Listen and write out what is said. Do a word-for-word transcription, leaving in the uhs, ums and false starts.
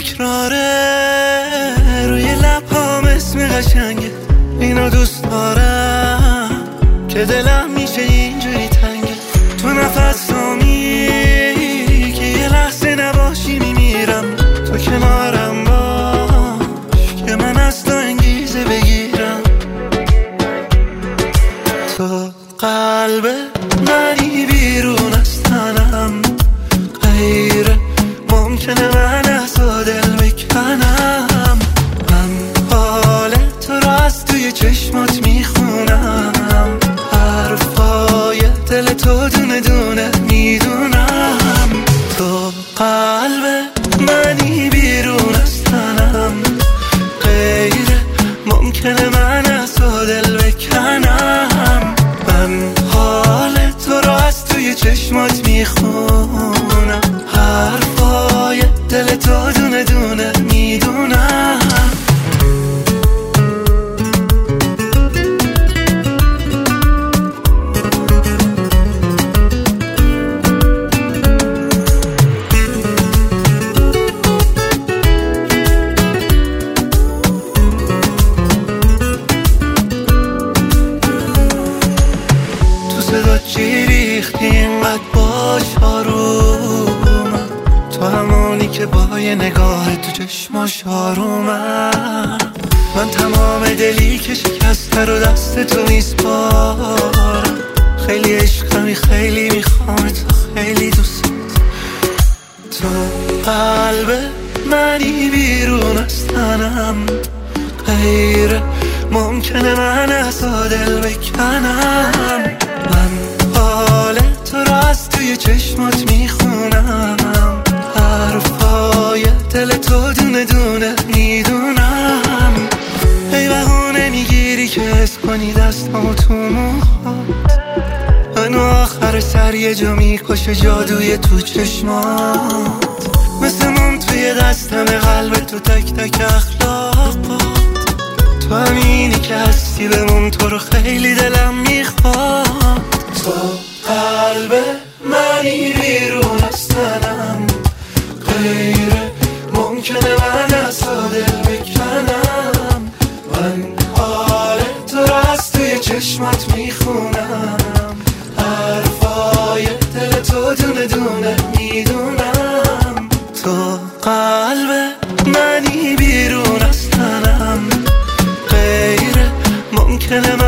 تکراره، روی لبام اسم قشنگه، اینو دوست دارم که دلم میشه اینجوری تنگه. تو نفسامی که یه لحظه نباشی میمیرم، تو کنارم باش که من از تو انگیزه بگیرم. تو قلب منی بیرون از تنم، غیره ممکنه من از تو دل بکنم. من حال تو را از توی چشمات میخونم، حرفای دل تو دونه دونه میدونم. تو قلب منی بیرون از تنم، غیره ممکنه من از تو دل بکنم. من حال تو را از توی چشمات میخونم، حرفای دل تو دونه دونه میدونم. صدا چی ریختی اینقدر باش آرومم، تو همونی که با یه نگاه تو چشماش آرومم. من تمام دلی که شکسته رو دست تو میسپارم، خیلی عشقمی خیلی میخوام تو، خیلی دوست. تو قلب منی بیرون از تنم، غیره ممکنه من از تو دل بکنم. من حال تو را از توی چشمات میخونم، حرفای دل تو دونه دونه میدونم. ای بهونه میگیری که حس کنی دستامو تو موهات، منو آخر سر یه جا میکشه جادوی تو چشمات. مثل موم توی دستم قلب تو تک تک اخلاقات، تو همینی که هستی بمون، تو رو خیلی دلم میخواد. تو قلب منی بیرون از تنم، غیره ممکنه من از تو دل بکنم. من حال تو را از توی چشمات میخونم، حرفای دل تو دونه دونه میدونم. تو قلب منی بیرون از تنم، غیره ممکنه من